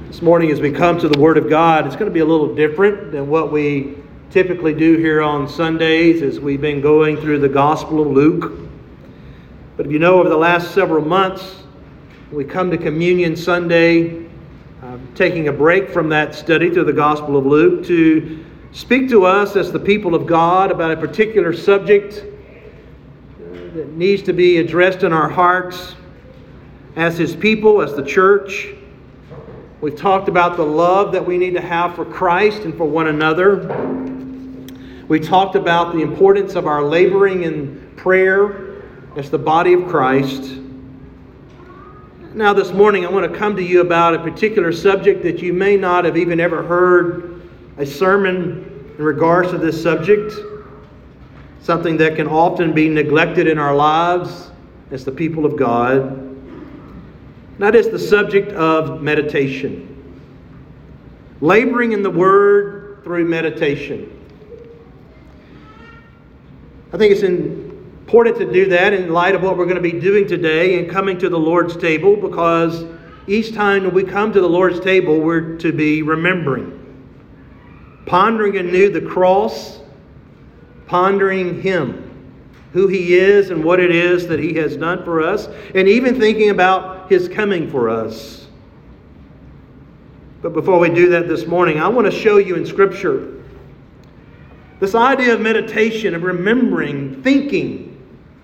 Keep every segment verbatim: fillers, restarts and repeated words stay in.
This morning as we come to the Word of God, it's going to be a little different than what we typically do here on Sundays as we've been going through the Gospel of Luke. But if you know, over the last several months, we come to Communion Sunday, uh, taking a break from that study through the Gospel of Luke to speak to us as the people of God about a particular subject that needs to be addressed in our hearts as His people, as the church. We've talked about the love that we need to have for Christ and for one another. We talked about the importance of our laboring in prayer as the body of Christ. Now this morning I want to come to you about a particular subject that you may not have even ever heard a sermon in regards to this subject. Something that can often be neglected in our lives as the people of God. That is the subject of meditation. Laboring in the Word through meditation. I think it's important to do that in light of what we're going to be doing today and coming to the Lord's table, because each time that we come to the Lord's table, we're to be remembering. Pondering anew the cross, pondering Him, who He is and what it is that He has done for us, and even thinking about His coming for us. But before we do that this morning, I want to show you in Scripture this idea of meditation, of remembering, thinking.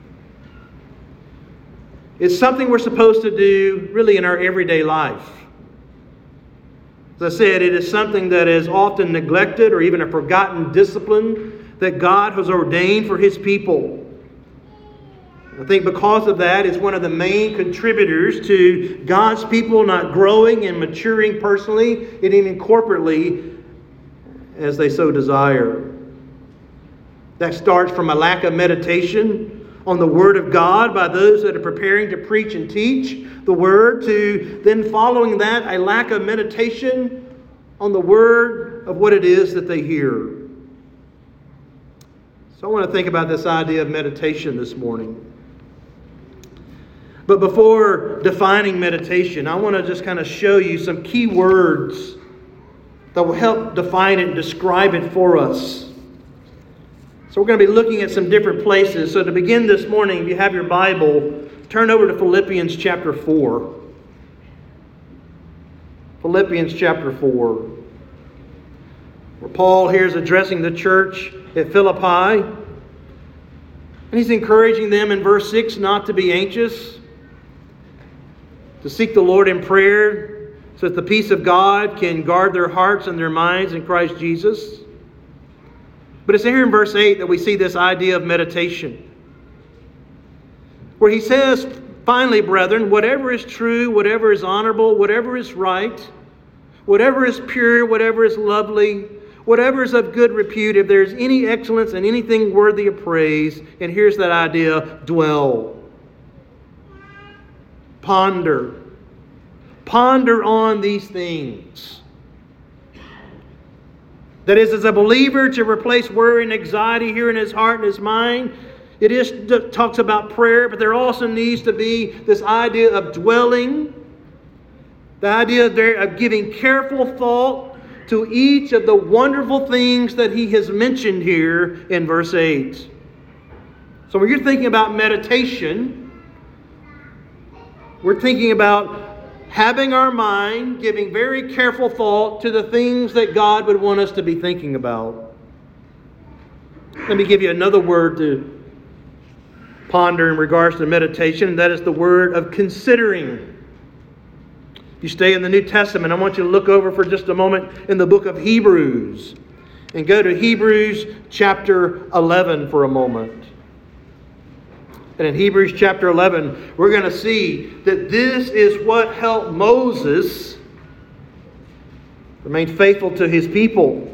It's something we're supposed to do really in our everyday life. As I said, it is something that is often neglected or even a forgotten discipline that God has ordained for His people. I think because of that, it's one of the main contributors to God's people not growing and maturing personally and even corporately as they so desire. That starts from a lack of meditation on the Word of God by those that are preparing to preach and teach the Word, to then following that, a lack of meditation on the Word of what it is that they hear. So I want to think about this idea of meditation this morning. But before defining meditation, I want to just kind of show you some key words that will help define it and describe it for us. So we're going to be looking at some different places. So to begin this morning, if you have your Bible, turn over to Philippians chapter four. Philippians chapter four. Where Paul here is addressing the church at Philippi. And he's encouraging them in verse six not to be anxious, to seek the Lord in prayer so that the peace of God can guard their hearts and their minds in Christ Jesus. But it's here in verse eight that we see this idea of meditation, where he says, finally, brethren, whatever is true, whatever is honorable, whatever is right, whatever is pure, whatever is lovely, whatever is of good repute, if there is any excellence and anything worthy of praise, and here's that idea, dwell. Ponder. Ponder on these things. That is, as a believer, to replace worry and anxiety here in his heart and his mind. It is talks about prayer, but there also needs to be this idea of dwelling. The idea there of giving careful thought to each of the wonderful things that he has mentioned here in verse eight. So when you're thinking about meditation, we're thinking about having our mind, giving very careful thought to the things that God would want us to be thinking about. Let me give you another word to ponder in regards to meditation, and that is the word of considering. If you stay in the New Testament, I want you to look over for just a moment in the book of Hebrews and go to Hebrews chapter eleven for a moment. And in Hebrews chapter eleven, we're going to see that this is what helped Moses remain faithful to his people.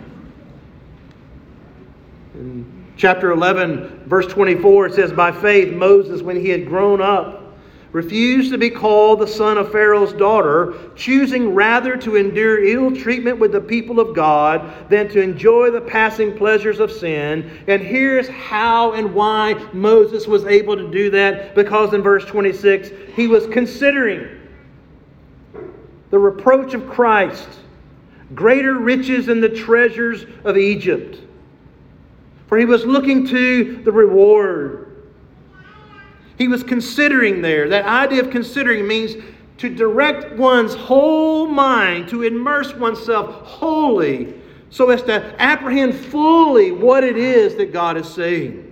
In chapter eleven, verse twenty-four, it says, by faith, Moses, when he had grown up, refused to be called the son of Pharaoh's daughter, choosing rather to endure ill treatment with the people of God than to enjoy the passing pleasures of sin. And here's how and why Moses was able to do that. Because in verse twenty-six, he was considering the reproach of Christ, greater riches than the treasures of Egypt. For he was looking to the reward. He was considering there. That idea of considering means to direct one's whole mind, to immerse oneself wholly, so as to apprehend fully what it is that God is saying.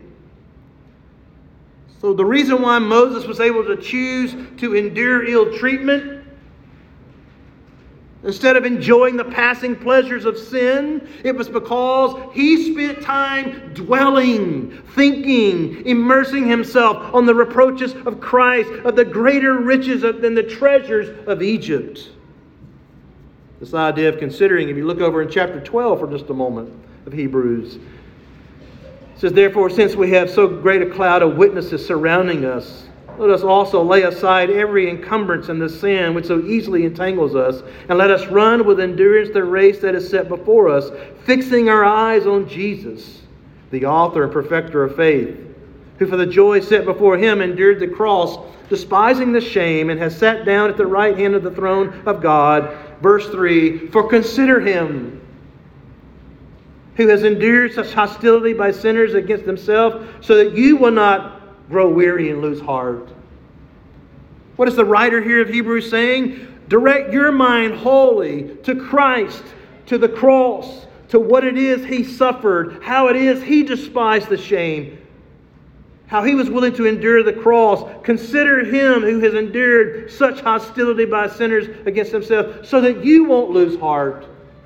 So the reason why Moses was able to choose to endure ill treatment, instead of enjoying the passing pleasures of sin, it was because he spent time dwelling, thinking, immersing himself on the reproaches of Christ, of the greater riches than the treasures of Egypt. This idea of considering, if you look over in chapter twelve for just a moment of Hebrews, it says, therefore, since we have so great a cloud of witnesses surrounding us, let us also lay aside every encumbrance and the sin which so easily entangles us, and let us run with endurance the race that is set before us, fixing our eyes on Jesus, the author and perfecter of faith, who for the joy set before him endured the cross, despising the shame, and has sat down at the right hand of the throne of God. Verse three, for consider him who has endured such hostility by sinners against himself, so that you will not grow weary and lose heart. What is the writer here of Hebrews saying? Direct your mind wholly to Christ, to the cross, to what it is he suffered, how it is he despised the shame, how he was willing to endure the cross. Consider him who has endured such hostility by sinners against himself, so that you won't lose heart.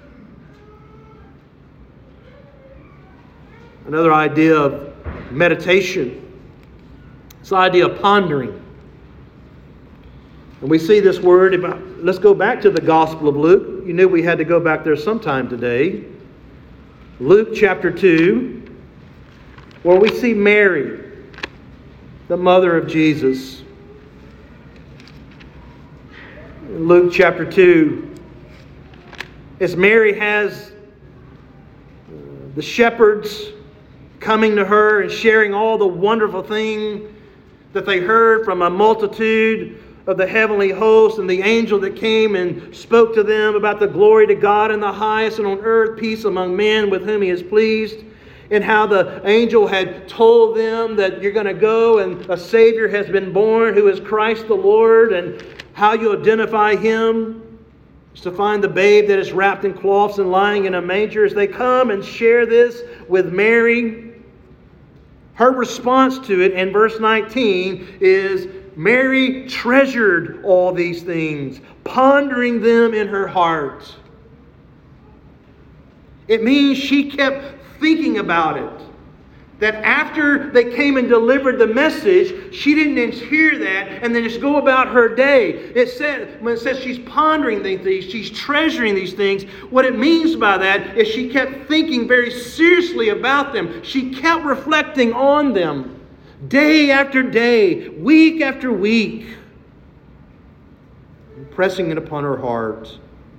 Another idea of meditation. It's the idea of pondering. And we see this word about, let's go back to the Gospel of Luke. You knew we had to go back there sometime today. Luke chapter two, where we see Mary, the mother of Jesus. In Luke chapter two, as Mary has the shepherds coming to her and sharing all the wonderful thing that they heard from a multitude of the heavenly host, and the angel that came and spoke to them about the glory to God in the highest, and on earth peace among men with whom he is pleased. And how the angel had told them that you're going to go and a Savior has been born who is Christ the Lord, and how you identify him is to find the babe that is wrapped in cloths and lying in a manger. As they come and share this with Mary, her response to it in verse nineteen is, Mary treasured all these things, pondering them in her heart. It means she kept thinking about it. That after they came and delivered the message, she didn't just hear that and then just go about her day. It said, when it says she's pondering these things, she's treasuring these things, what it means by that is she kept thinking very seriously about them. She kept reflecting on them day after day, week after week, pressing it upon her heart.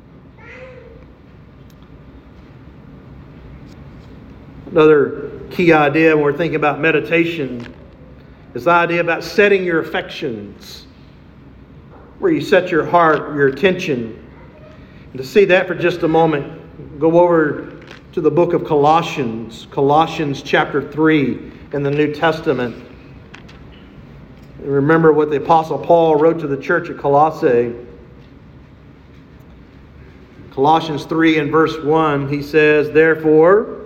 Another key idea when we're thinking about meditation is the idea about setting your affections, where you set your heart, your attention. And to see that for just a moment, go over to the book of Colossians, Colossians chapter three in the New Testament. And remember what the Apostle Paul wrote to the church at Colossae. Colossians three and verse one, he says, therefore,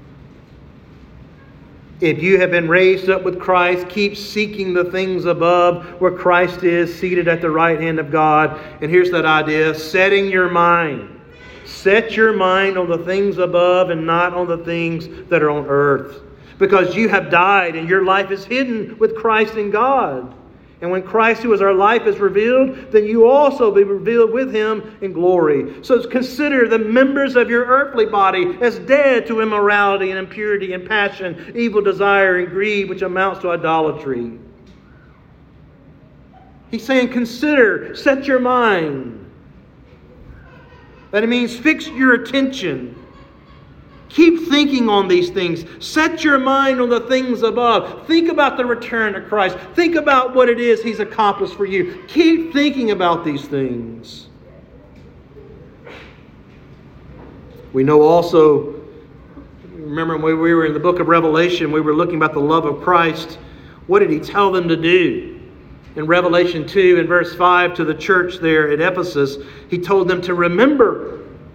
if you have been raised up with Christ, keep seeking the things above where Christ is seated at the right hand of God. And here's that idea, setting your mind. Set your mind on the things above and not on the things that are on earth. Because you have died and your life is hidden with Christ in God. And when Christ, who is our life, is revealed, then you also be revealed with him in glory. So consider the members of your earthly body as dead to immorality and impurity and passion, evil desire and greed, which amounts to idolatry. He's saying, consider, set your mind. That it means fix your attention. Keep thinking on these things. Set your mind on the things above. Think about the return of Christ. Think about what it is he's accomplished for you. Keep thinking about these things. We know also, remember when we were in the book of Revelation, we were looking about the love of Christ. What did he tell them to do? In Revelation two, in verse five, to the church there at Ephesus, he told them to remember.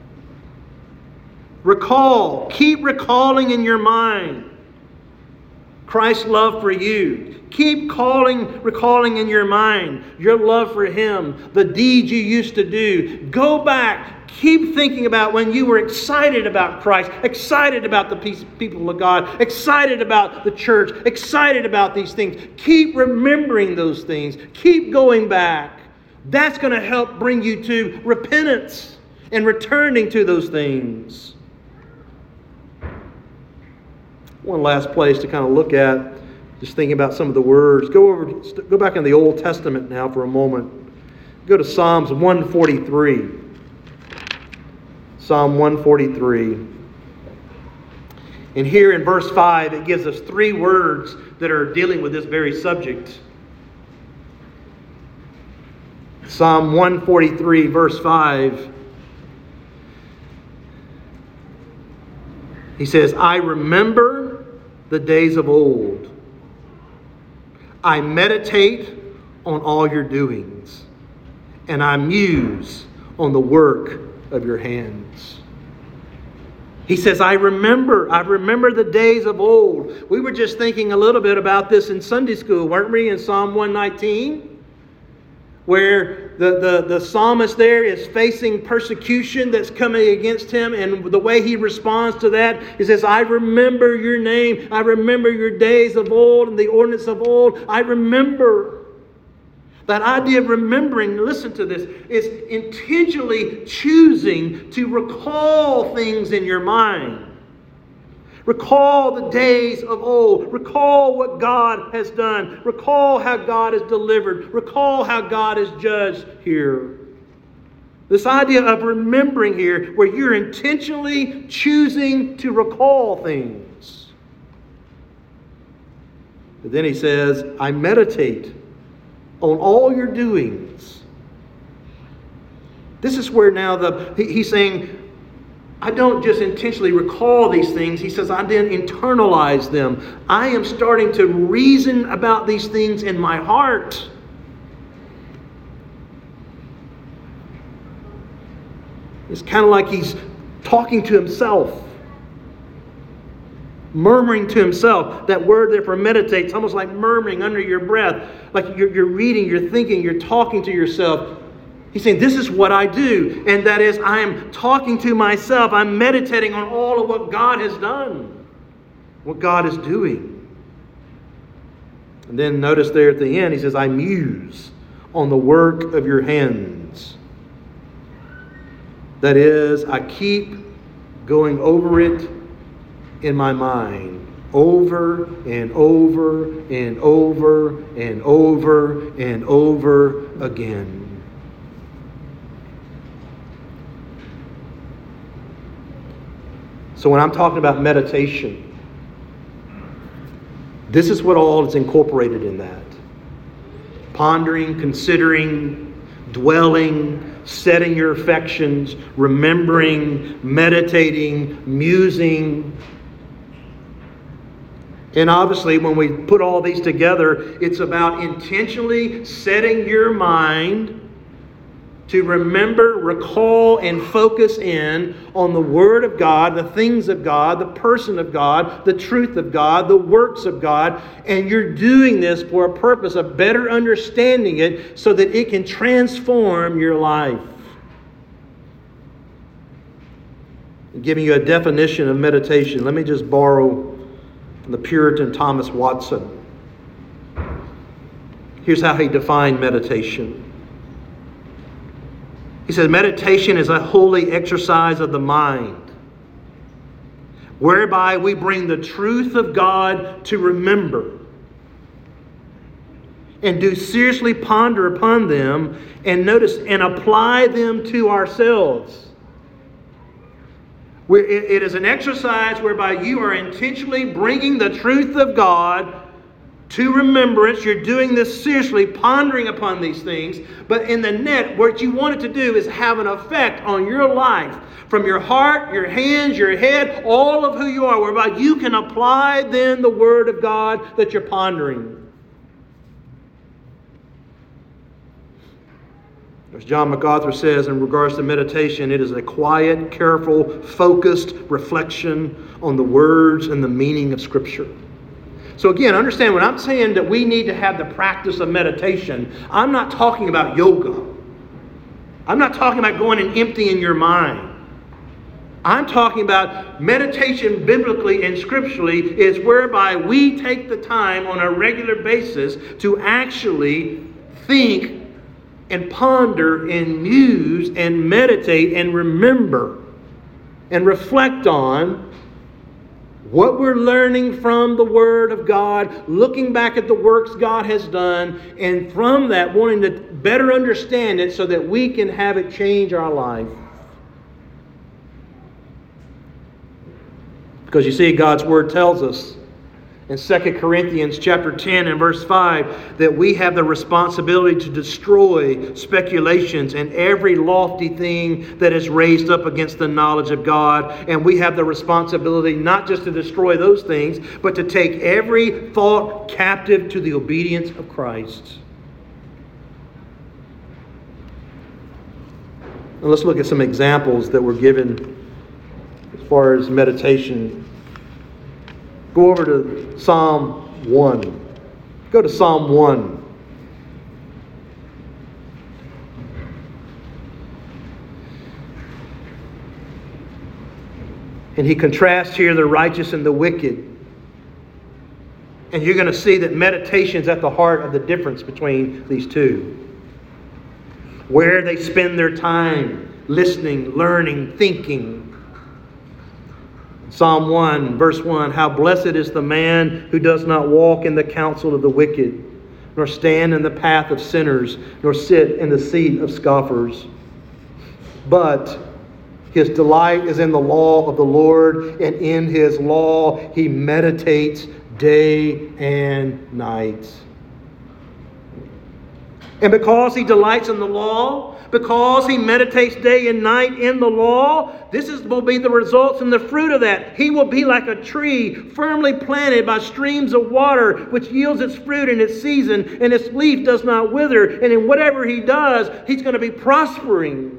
Recall. Keep recalling in your mind Christ's love for you. Keep calling, recalling in your mind your love for Him, the deeds you used to do. Go back. Keep thinking about when you were excited about Christ, excited about the peace, people of God, excited about the church, excited about these things. Keep remembering those things. Keep going back. That's going to help bring you to repentance and returning to those things. One last place to kind of look at, just thinking about some of the words. Go over, go back in the Old Testament now for a moment. Go to Psalms one forty-three. Psalm one forty-three. And here in verse five, it gives us three words that are dealing with this very subject. Psalm one forty-three, verse five. He says, I remember the days of old. I meditate on all your doings, and I muse on the work of your hands. He says, I remember, I remember the days of old. We were just thinking a little bit about this in Sunday school, weren't we, in Psalm one nineteen? Where the, the, the psalmist there is facing persecution that's coming against him, and the way he responds to that, he says, I remember your name, I remember your days of old and the ordinance of old. I remember. That idea of remembering, listen to this, is intentionally choosing to recall things in your mind. Recall the days of old. Recall what God has done. Recall how God has delivered. Recall how God has judged here. This idea of remembering here, where you're intentionally choosing to recall things. But then he says, I meditate on all your doings. This is where now the he's saying, I don't just intentionally recall these things. He says, I then internalize them. I am starting to reason about these things in my heart. It's kind of like he's talking to himself. Murmuring to himself. That word there for meditate, it's almost like murmuring under your breath. Like you're, you're reading, you're thinking, you're talking to yourself. He's saying, this is what I do. And that is, I am talking to myself. I'm meditating on all of what God has done. What God is doing. And then notice there at the end, he says, I muse on the work of your hands. That is, I keep going over it in my mind. Over and over and over and over and over again. So when I'm talking about meditation, this is what all is incorporated in that. Pondering, considering, dwelling, setting your affections, remembering, meditating, musing. And obviously when we put all these together, it's about intentionally setting your mind to remember, recall, and focus in on the Word of God, the things of God, the person of God, the truth of God, the works of God. And you're doing this for a purpose of better understanding it so that it can transform your life. I'm giving you a definition of meditation. Let me just borrow from the Puritan Thomas Watson. Here's how he defined meditation. He says, meditation is a holy exercise of the mind, whereby we bring the truth of God to remember and do seriously ponder upon them and notice and apply them to ourselves. It is an exercise whereby you are intentionally bringing the truth of God to remembrance. You're doing this seriously, pondering upon these things. But in the net, what you want it to do is have an effect on your life. From your heart, your hands, your head, all of who you are. Whereby you can apply then the Word of God that you're pondering. As John MacArthur says in regards to meditation, it is a quiet, careful, focused reflection on the words and the meaning of Scripture. So again, understand when I'm saying that we need to have the practice of meditation, I'm not talking about yoga. I'm not talking about going and emptying your mind. I'm talking about meditation biblically and scripturally is whereby we take the time on a regular basis to actually think and ponder and muse and meditate and remember and reflect on what we're learning from the Word of God, looking back at the works God has done, and from that wanting to better understand it so that we can have it change our life. Because you see, God's Word tells us in Second Corinthians chapter ten and verse five that we have the responsibility to destroy speculations and every lofty thing that is raised up against the knowledge of God. And we have the responsibility not just to destroy those things, but to take every thought captive to the obedience of Christ. Now let's look at some examples that were given as far as meditation. Go over to Psalm one. Go to Psalm one. And he contrasts here the righteous and the wicked. And you're going to see that meditation is at the heart of the difference between these two. Where they spend their time listening, learning, thinking. Psalm one, verse one, how blessed is the man who does not walk in the counsel of the wicked, nor stand in the path of sinners, nor sit in the seat of scoffers. But his delight is in the law of the Lord, and in His law he meditates day and night. And because he delights in the law, because he meditates day and night in the law, this is, will be the results and the fruit of that. He will be like a tree firmly planted by streams of water, which yields its fruit in its season, and its leaf does not wither. And in whatever he does, he's going to be prospering.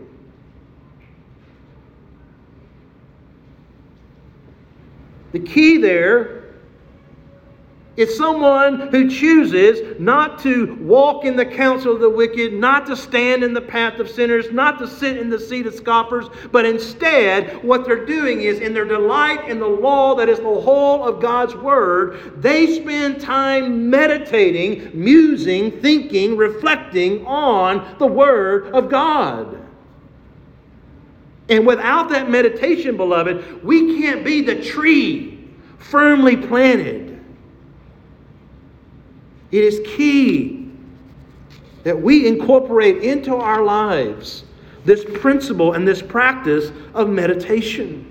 The key there is someone who chooses not to walk in the counsel of the wicked, not to stand in the path of sinners, not to sit in the seat of scoffers, but instead what they're doing is in their delight in the law that is the whole of God's Word, they spend time meditating, musing, thinking, reflecting on the Word of God. And without that meditation, beloved, we can't be the tree firmly planted. It is key that we incorporate into our lives this principle and this practice of meditation.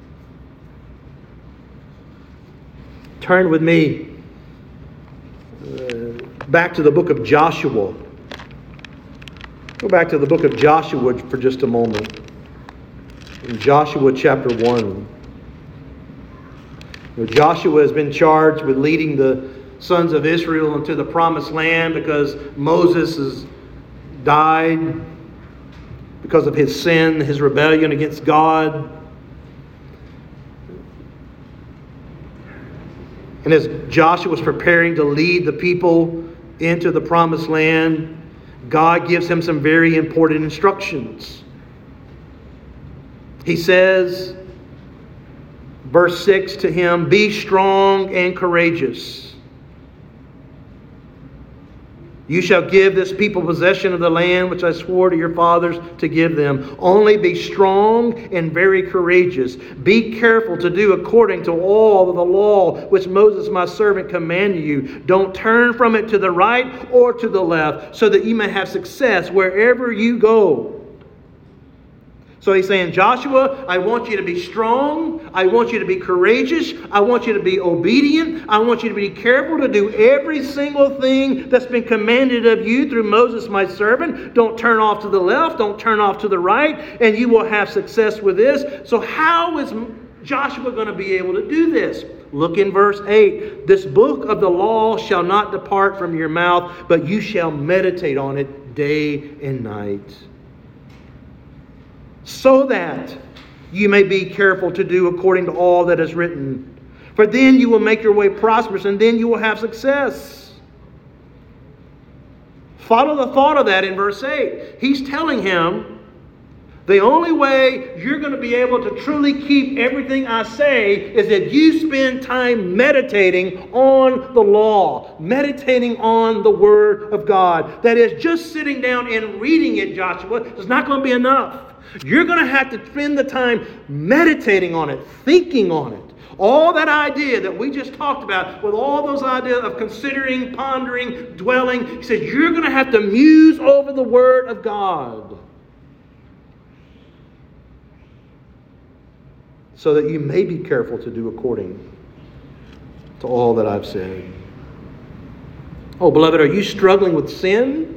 Turn with me uh, back to the book of Joshua. Go back to the book of Joshua for just a moment. In Joshua chapter one. You know, Joshua has been charged with leading the sons of Israel into the promised land because Moses has died because of his sin, his rebellion against God. And as Joshua was preparing to lead the people into the promised land, God gives him some very important instructions. He says, verse six to him, be strong and courageous. You shall give this people possession of the land which I swore to your fathers to give them. Only be strong and very courageous. Be careful to do according to all of the law which Moses my servant commanded you. Don't turn from it to the right or to the left, so that you may have success wherever you go. So he's saying, Joshua, I want you to be strong. I want you to be courageous. I want you to be obedient. I want you to be careful to do every single thing that's been commanded of you through Moses, my servant. Don't turn off to the left. Don't turn off to the right. And you will have success with this. So how is Joshua going to be able to do this? Look in verse eight. This book of the law shall not depart from your mouth, but you shall meditate on it day and night, so that you may be careful to do according to all that is written. For then you will make your way prosperous, and then you will have success. Follow the thought of that in verse eight. He's telling him, the only way you're going to be able to truly keep everything I say is if you spend time meditating on the law, meditating on the Word of God. That is, just sitting down and reading it, Joshua, is not going to be enough. You're going to have to spend the time meditating on it, thinking on it. All that idea that we just talked about, with all those ideas of considering, pondering, dwelling, he says you're going to have to muse over the Word of God, so that you may be careful to do according to all that I've said. Oh, beloved, are you struggling with sin?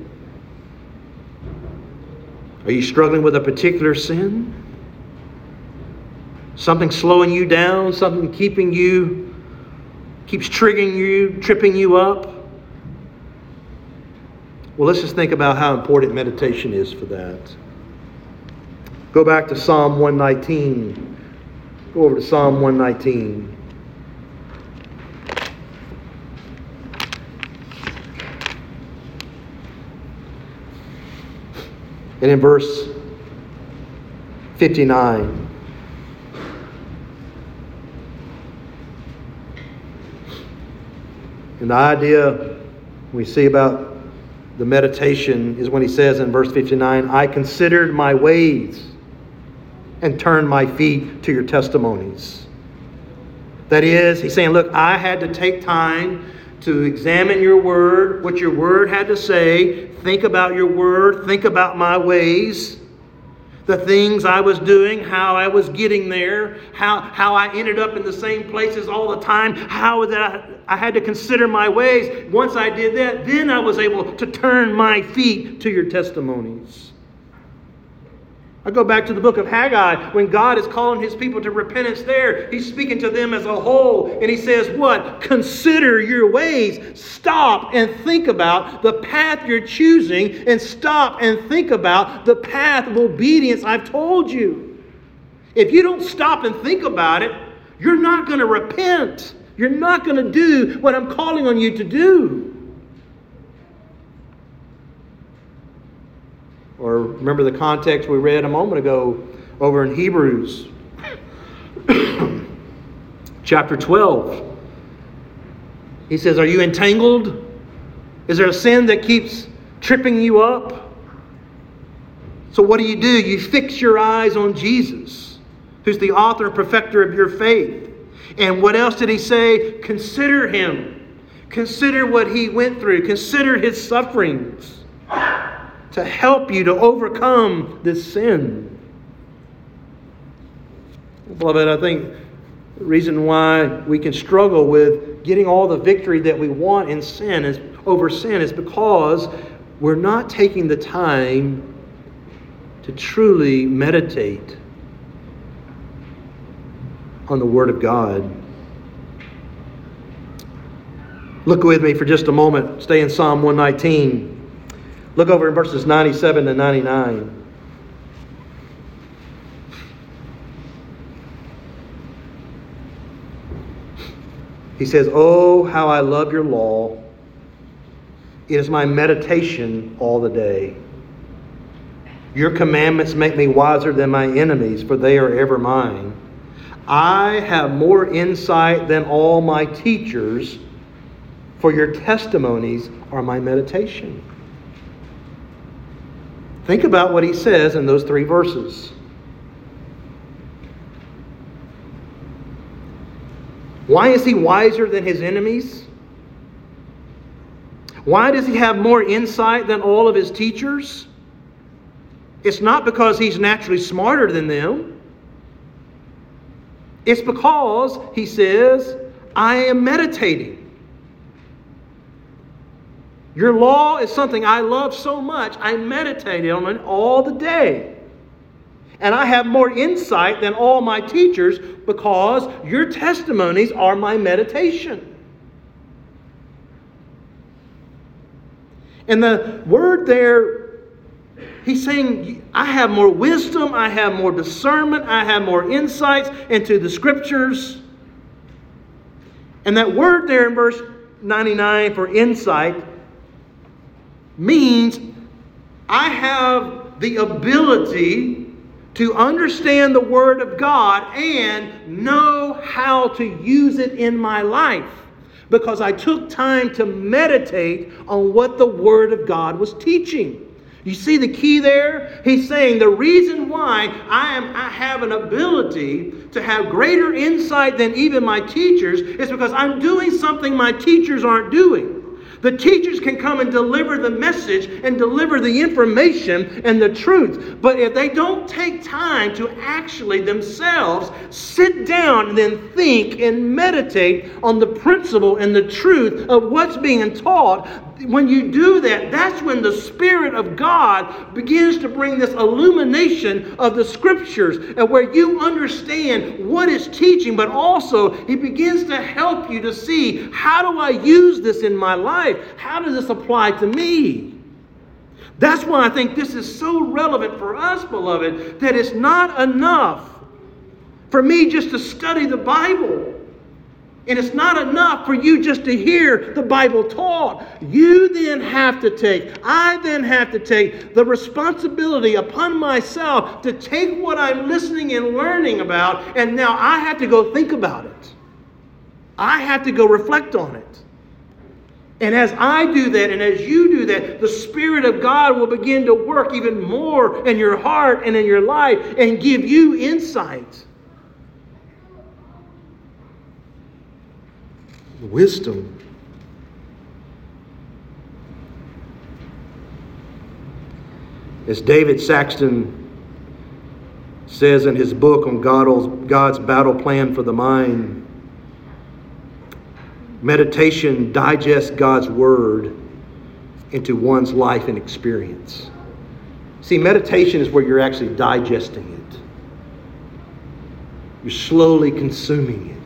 Are you struggling with a particular sin? Something slowing you down, something keeping you, keeps triggering you, tripping you up? Well, let's just think about how important meditation is for that. Go back to Psalm one nineteen. Go over to Psalm one nineteen. And in verse fifty-nine, and the idea we see about the meditation is when he says in verse fifty-nine, I considered my ways and turned my feet to your testimonies. That is, he's saying, look, I had to take time to examine your word, what your word had to say, think about your word, think about my ways, the things I was doing, how I was getting there, how, how I ended up in the same places all the time, how that I, I had to consider my ways. Once I did that, then I was able to turn my feet to your testimonies. I go back to the book of Haggai when God is calling His people to repentance there. He's speaking to them as a whole. And He says, what? Consider your ways. Stop and think about the path you're choosing. And stop and think about the path of obedience I've told you. If you don't stop and think about it, you're not going to repent. You're not going to do what I'm calling on you to do. Or remember the context we read a moment ago over in Hebrews chapter twelve. He says, are you entangled? Is there a sin that keeps tripping you up? So what do you do? You fix your eyes on Jesus, who's the author and perfecter of your faith. And what else did he say? Consider Him. Consider what He went through. Consider His sufferings to help you to overcome this sin. Beloved, I think the reason why we can struggle with getting all the victory that we want in sin is over sin is because we're not taking the time to truly meditate on the Word of God. Look with me for just a moment. Stay in Psalm one nineteen. Look over in verses ninety-seven to ninety-nine. He says, oh, how I love your law. It is my meditation all the day. Your commandments make me wiser than my enemies, for they are ever mine. I have more insight than all my teachers, for your testimonies are my meditation. Think about what he says in those three verses. Why is he wiser than his enemies? Why does he have more insight than all of his teachers? It's not because he's naturally smarter than them. It's because, he says, I am meditating. Your law is something I love so much, I meditate on it all the day. And I have more insight than all my teachers because your testimonies are my meditation. And the word there, he's saying, I have more wisdom, I have more discernment, I have more insights into the Scriptures. And that word there in verse ninety-nine for insight means I have the ability to understand the Word of God and know how to use it in my life, because I took time to meditate on what the Word of God was teaching. You see the key there? He's saying the reason why I am I have an ability to have greater insight than even my teachers is because I'm doing something my teachers aren't doing. The teachers can come and deliver the message and deliver the information and the truth. But if they don't take time to actually themselves sit down and then think and meditate on the principle and the truth of what's being taught, when you do that, that's when the Spirit of God begins to bring this illumination of the Scriptures, and where you understand what it's teaching, but also He begins to help you to see, how do I use this in my life? How does this apply to me? That's why I think this is so relevant for us, beloved, that it's not enough for me just to study the Bible. And it's not enough for you just to hear the Bible taught. You then have to take, I then have to take the responsibility upon myself to take what I'm listening and learning about, and now I have to go think about it. I have to go reflect on it. And as I do that, and as you do that, the Spirit of God will begin to work even more in your heart and in your life and give you insight. Wisdom. As David Saxton says in his book on God's battle plan for the mind, meditation digests God's Word into one's life and experience. See, meditation is where you're actually digesting it. You're slowly consuming it.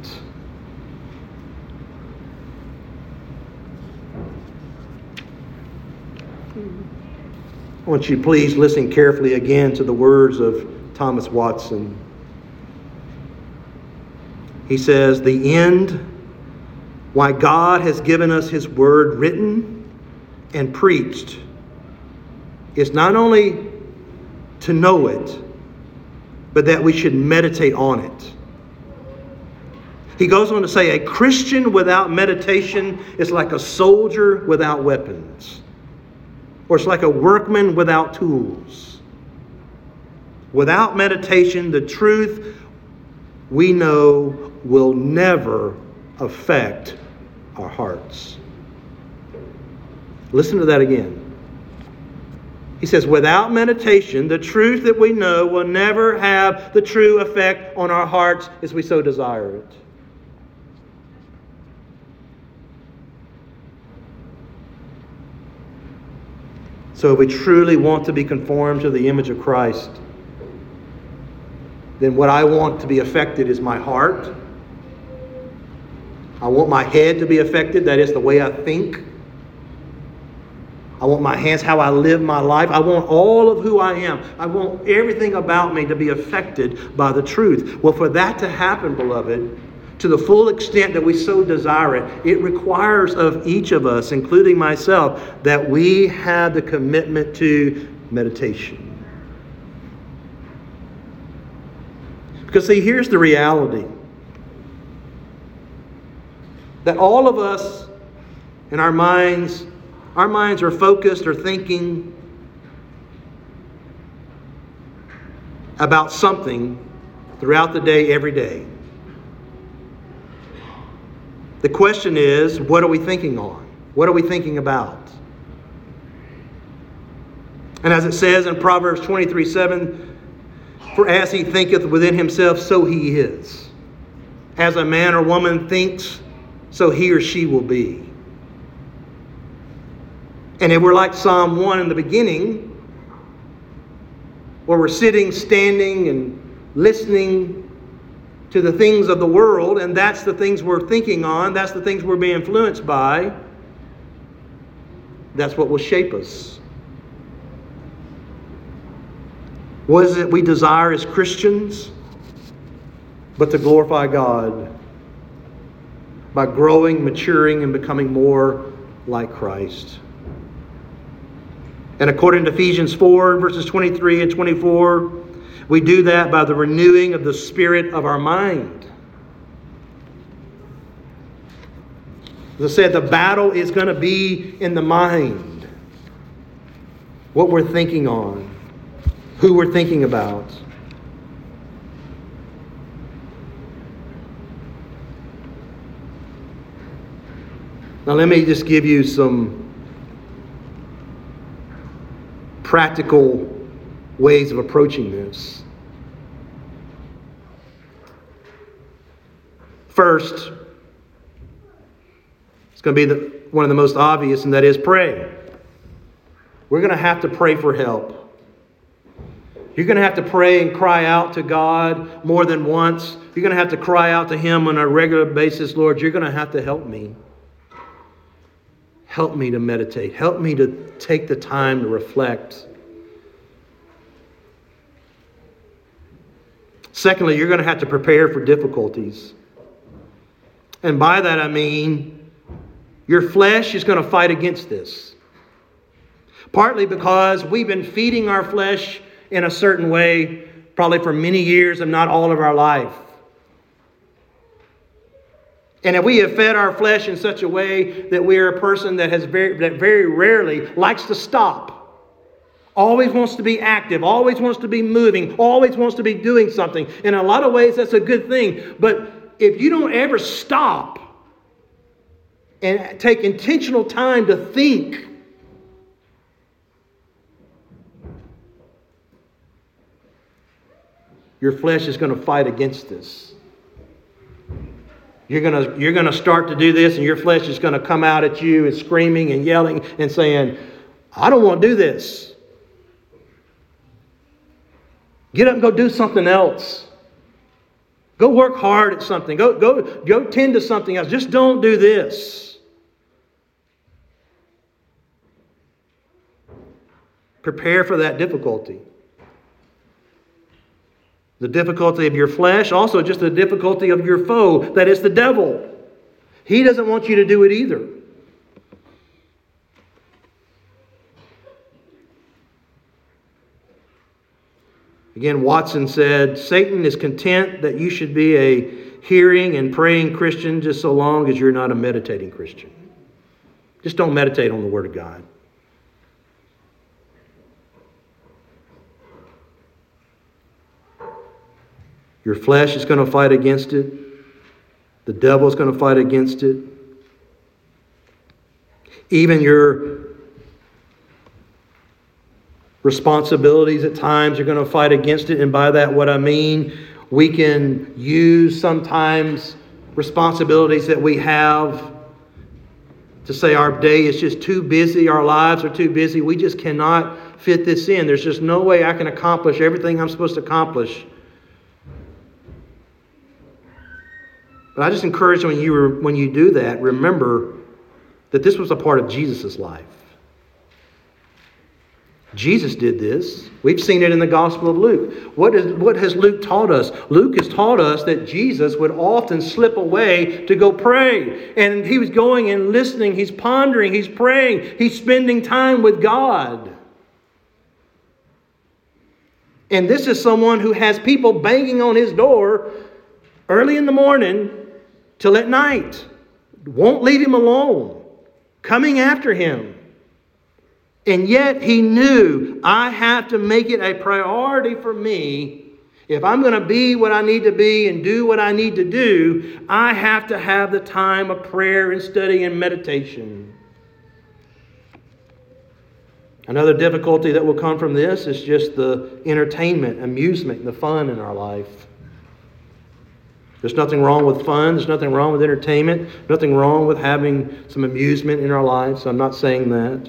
I want you to please listen carefully again to the words of Thomas Watson. He says, the end, why God has given us His Word written and preached, is not only to know it, but that we should meditate on it. He goes on to say, a Christian without meditation is like a soldier without weapons. Or it's like a workman without tools. Without meditation, the truth we know will never affect our hearts. Listen to that again. He says, without meditation, the truth that we know will never have the true effect on our hearts as we so desire it. So if we truly want to be conformed to the image of Christ, then what I want to be affected is my heart. I want my head to be affected, that is the way I think. I want my hands, how I live my life. I want all of who I am. I want everything about me to be affected by the truth. Well, for that to happen, beloved, to the full extent that we so desire it, it requires of each of us, including myself, that we have the commitment to meditation. Because see, here's the reality. That all of us in our minds, our minds are focused or thinking about something throughout the day, every day. The question is, what are we thinking on? What are we thinking about? And as it says in Proverbs twenty-three seven, for as he thinketh within himself, so he is. As a man or woman thinks, so he or she will be. And if we're like Psalm one in the beginning, where we're sitting, standing, and listening to the things of the world, and that's the things we're thinking on, that's the things we're being influenced by, that's what will shape us. What is it we desire as Christians? But to glorify God by growing, maturing, and becoming more like Christ. And according to Ephesians four, verses twenty-three and twenty-four, we do that by the renewing of the spirit of our mind. As I said, the battle is going to be in the mind. What we're thinking on. Who we're thinking about. Now let me just give you some practical ways of approaching this. First, it's going to be the, one of the most obvious, and that is pray. We're going to have to pray for help. You're going to have to pray and cry out to God more than once. You're going to have to cry out to Him on a regular basis. Lord, you're going to have to help me. Help me to meditate. Help me to take the time to reflect. Secondly, you're going to have to prepare for difficulties. And by that I mean your flesh is going to fight against this. Partly because we've been feeding our flesh in a certain way, probably for many years and not all of our life. And if we have fed our flesh in such a way that we are a person that has very, that very rarely likes to stop, always wants to be active, always wants to be moving, always wants to be doing something. In a lot of ways, that's a good thing. But if you don't ever stop and take intentional time to think, your flesh is going to fight against this. You're going to, you're going to start to do this, and your flesh is going to come out at you and screaming and yelling and saying, I don't want to do this. Get up and go do something else. Go work hard at something. Go, go, go tend to something else. Just don't do this. Prepare for that difficulty. The difficulty of your flesh, also just the difficulty of your foe, that is the devil. He doesn't want you to do it either. Again, Watson said, Satan is content that you should be a hearing and praying Christian just so long as you're not a meditating Christian. Just don't meditate on the Word of God. Your flesh is going to fight against it. The devil is going to fight against it. Even your responsibilities at times are going to fight against it. And by that, what I mean, we can use sometimes responsibilities that we have to say our day is just too busy, our lives are too busy. We just cannot fit this in. There's just no way I can accomplish everything I'm supposed to accomplish. But I just encourage you when you were, when you do that, remember that this was a part of Jesus' life. Jesus did this. We've seen it in the Gospel of Luke. What is, what has Luke taught us? Luke has taught us that Jesus would often slip away to go pray. And he was going and listening. He's pondering. He's praying. He's spending time with God. And this is someone who has people banging on his door early in the morning till at night. Won't leave him alone. Coming after him. And yet he knew, I have to make it a priority for me. If I'm going to be what I need to be and do what I need to do, I have to have the time of prayer and study and meditation. Another difficulty that will come from this is just the entertainment, amusement, and the fun in our life. There's nothing wrong with fun. There's nothing wrong with entertainment. Nothing wrong with having some amusement in our lives. I'm not saying that.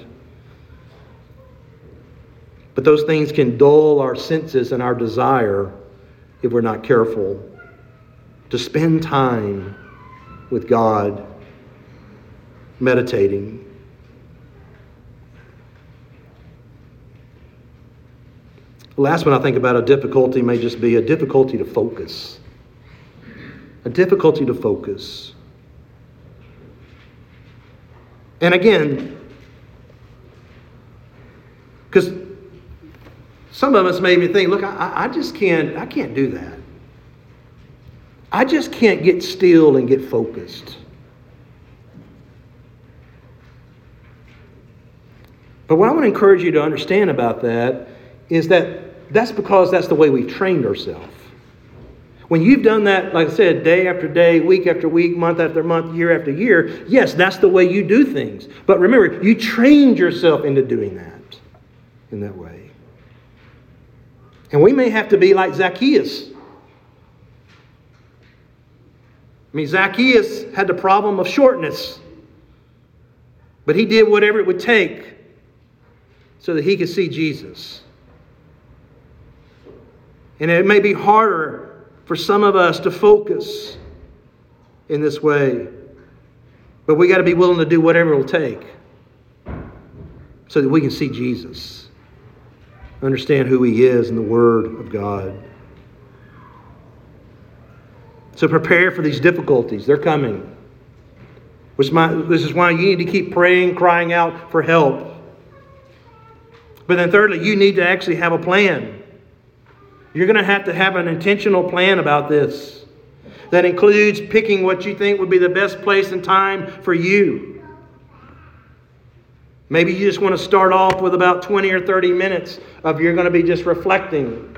But those things can dull our senses and our desire if we're not careful to spend time with God, meditating. The last one I think about a difficulty may just be a difficulty to focus. A difficulty to focus. And again, because some of us maybe think, look, I, I just can't, I can't do that. I just can't get still and get focused. But what I want to encourage you to understand about that is that that's because that's the way we've trained ourselves. When you've done that, like I said, day after day, week after week, month after month, year after year, yes, that's the way you do things. But remember, you trained yourself into doing that in that way. And we may have to be like Zacchaeus. I mean, Zacchaeus had the problem of shortness. But he did whatever it would take so that he could see Jesus. And it may be harder for some of us to focus in this way. But we got to be willing to do whatever it'll take so that we can see Jesus. Understand who He is in the Word of God. So prepare for these difficulties. They're coming. Which my, this is why you need to keep praying, crying out for help. But then thirdly, you need to actually have a plan. You're going to have to have an intentional plan about this. That includes picking what you think would be the best place and time for you. Maybe you just want to start off with about twenty or thirty minutes of you're going to be just reflecting.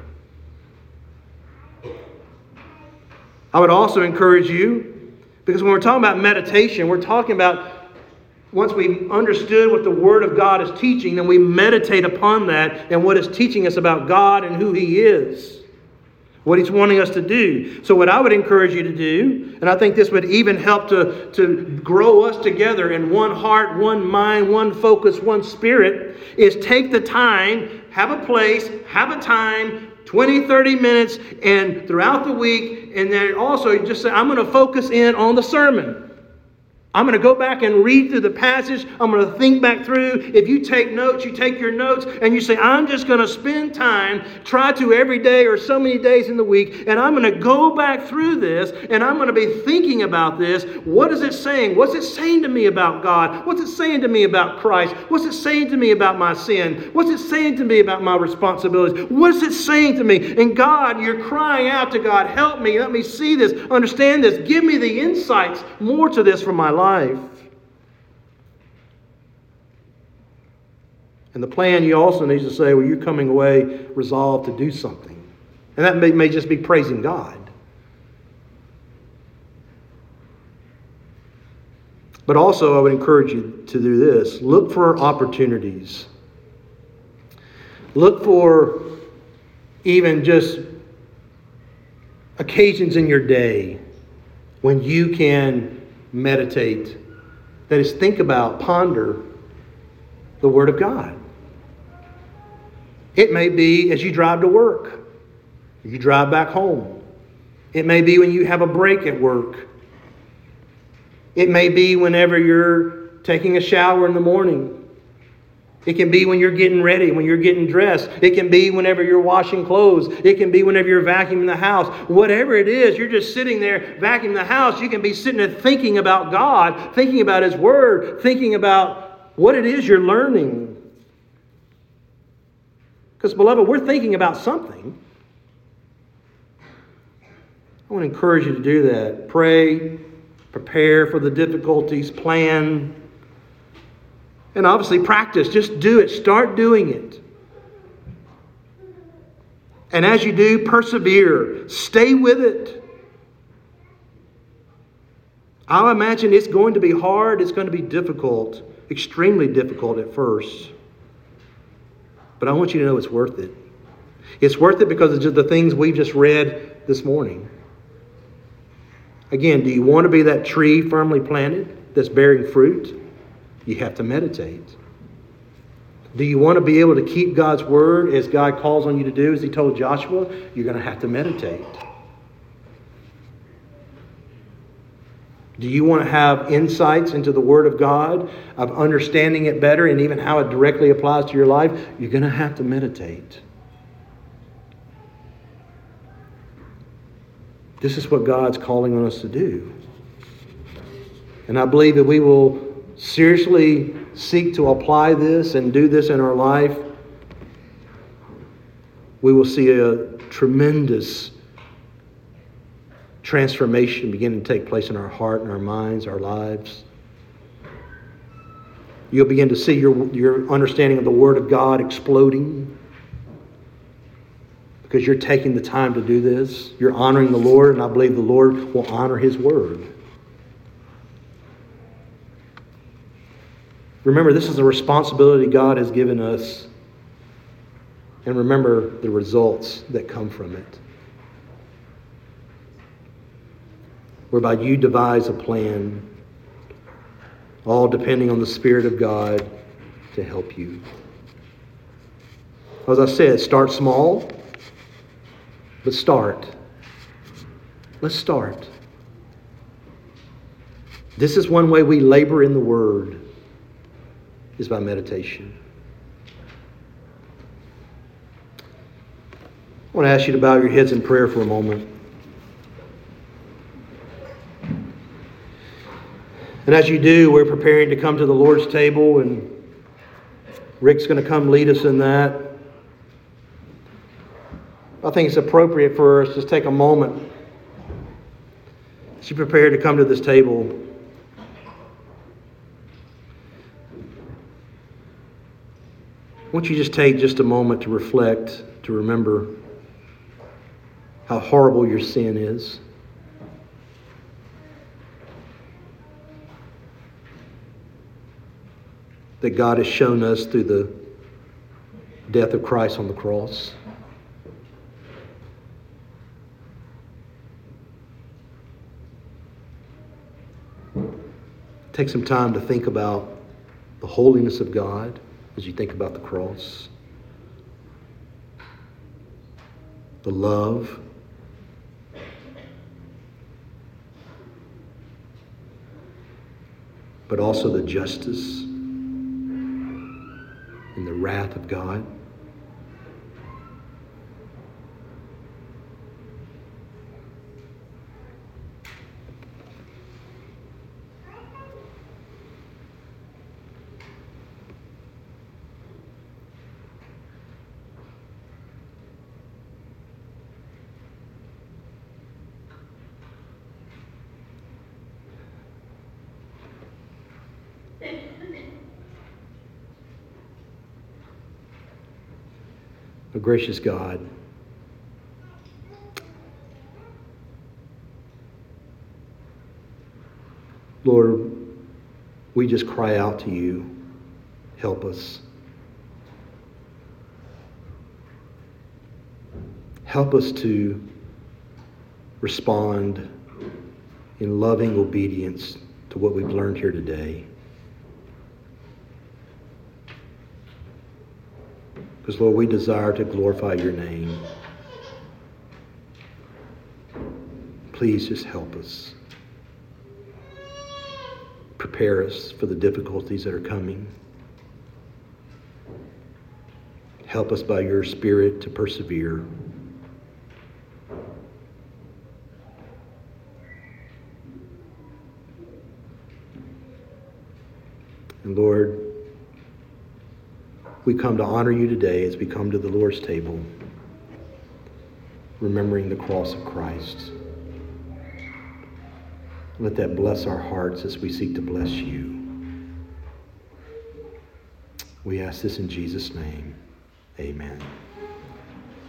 I would also encourage you, because when we're talking about meditation, we're talking about once we've understood what the Word of God is teaching, then we meditate upon that and what it's teaching us about God and who He is. What He's wanting us to do. So what I would encourage you to do, and I think this would even help to, to grow us together in one heart, one mind, one focus, one spirit, is take the time, have a place, have a time, twenty, thirty minutes, and throughout the week, and then also just say, I'm going to focus in on the sermon. I'm going to go back and read through the passage. I'm going to think back through. If you take notes, you take your notes and you say, I'm just going to spend time, try to every day or so many days in the week, and I'm going to go back through this and I'm going to be thinking about this. What is it saying? What's it saying to me about God? What's it saying to me about Christ? What's it saying to me about my sin? What's it saying to me about my responsibilities? What is it saying to me? And God, you're crying out to God, help me, let me see this, understand this, give me the insights more to this from my life. Life. And the plan, you also need to say, well, you're coming away resolved to do something. And that may, may just be praising God. But also, I would encourage you to do this. Look for opportunities. Look for even just occasions in your day when you can meditate. That is, think about, ponder the Word of God. It may be as you drive to work. You drive back home. It may be when you have a break at work. It may be whenever you're taking a shower in the morning. It can be when you're getting ready, when you're getting dressed. It can be whenever you're washing clothes. It can be whenever you're vacuuming the house. Whatever it is, you're just sitting there vacuuming the house. You can be sitting there thinking about God, thinking about His Word, thinking about what it is you're learning. Because, beloved, we're thinking about something. I want to encourage you to do that. Pray, prepare for the difficulties, plan. And obviously practice. Just do it. Start doing it. And as you do, persevere. Stay with it. I imagine it's going to be hard. It's going to be difficult. Extremely difficult at first. But I want you to know it's worth it. It's worth it because of just the things we've just read this morning. Again, do you want to be that tree firmly planted that's bearing fruit? You have to meditate. Do you want to be able to keep God's word as God calls on you to do, as he told Joshua? You're going to have to meditate. Do you want to have insights into the word of God, of understanding it better and even how it directly applies to your life? You're going to have to meditate. This is what God's calling on us to do. And I believe that we will seriously seek to apply this and do this in our life. We will see a tremendous transformation beginning to take place in our heart and our minds, our lives. You'll begin to see your, your understanding of the Word of God exploding because you're taking the time to do this. You're honoring the Lord, and I believe the Lord will honor His Word. Remember, this is a responsibility God has given us. And remember the results that come from it. Whereby you devise a plan, all depending on the Spirit of God to help you. As I said, start small, but start. Let's start. This is one way we labor in the Word, is by meditation. I want to ask you to bow your heads in prayer for a moment. And as you do, we're preparing to come to the Lord's table, and Rick's going to come lead us in that. I think it's appropriate for us to take a moment as you prepare to come to this table. Won't you just take just a moment to reflect, to remember how horrible your sin is? That God has shown us through the death of Christ on the cross. Take some time to think about the holiness of God as you think about the cross. The love. But also the justice and the wrath of God. Oh, gracious God, Lord, we just cry out to you. Help us. Help us to respond in loving obedience to what we've learned here today. Because, Lord, we desire to glorify your name. Please just help us. Prepare us for the difficulties that are coming. Help us by your Spirit to persevere. And Lord, we come to honor you today as we come to the Lord's table, remembering the cross of Christ. Let that bless our hearts as we seek to bless you. We ask this in Jesus' name. Amen.